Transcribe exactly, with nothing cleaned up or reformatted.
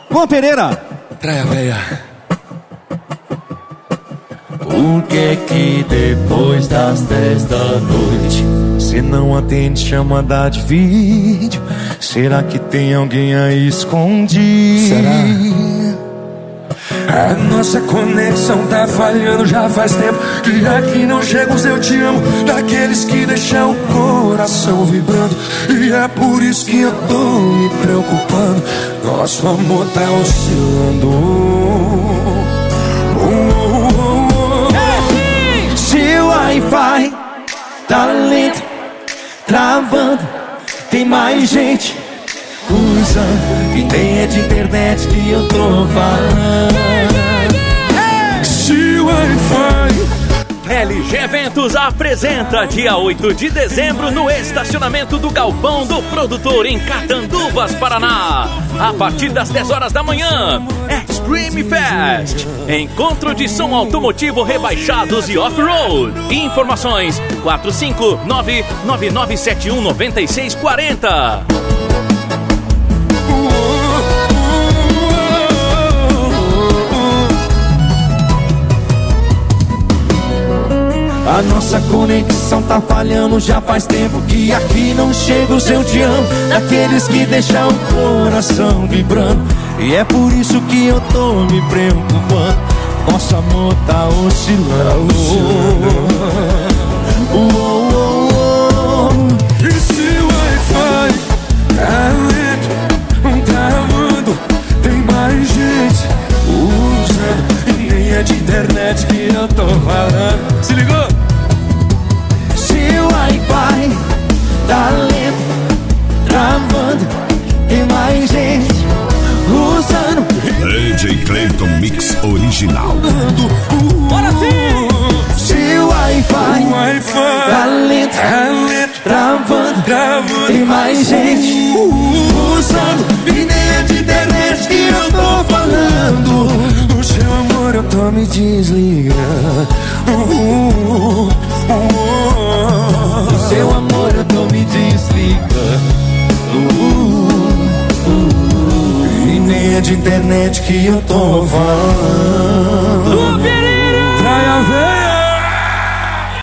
Com a Pereira. Traia véia. Por que que depois das dez da noite cê não atende chamada de vídeo? Será que tem alguém aí escondido? Será? A nossa conexão tá falhando já faz tempo. Que aqui não chega os eu te amo, daqueles que deixam o coração vibrando. E é por isso que eu tô me preocupando. Nosso amor tá oscilando. Oh, oh, oh, oh. Se o Wi-Fi tá lento, travando, tem mais gente usando, e nem é de internet que eu tô falando. Se o Wi-Fi. L G Eventos apresenta dia oito de dezembro no estacionamento do Galpão do Produtor em Catanduvas, Paraná. A partir das dez horas da manhã, Extreme Fest. Encontro de som automotivo rebaixados e off-road. Informações quatro cinco nove nove nove sete um nove seis quatro zero. A nossa conexão tá falhando já faz tempo. Que aqui não chega o seu te amo, daqueles que deixam o coração vibrando. E é por isso que eu tô me preocupando. Nosso amor tá oscilando. Oh, oh, oh, oh. E se o Wi-Fi tá lento, travando, tem mais gente usando, e nem é de internet que eu tô falando. Se ligou? Se o Wi-Fi tá lento, travando, tem mais gente usando. D J Clayton Mix Original. Bora sim! Se o Wi-Fi, O Wi-Fi tá lento, tá lento, travando, travando, tem mais gente usando, e nem é de internet que eu tô falando. o seu amor eu tô me desligando. Uh, uh, uh, O seu amor eu tô me desligando. Uh, uh, E nem é de internet que eu tô falando.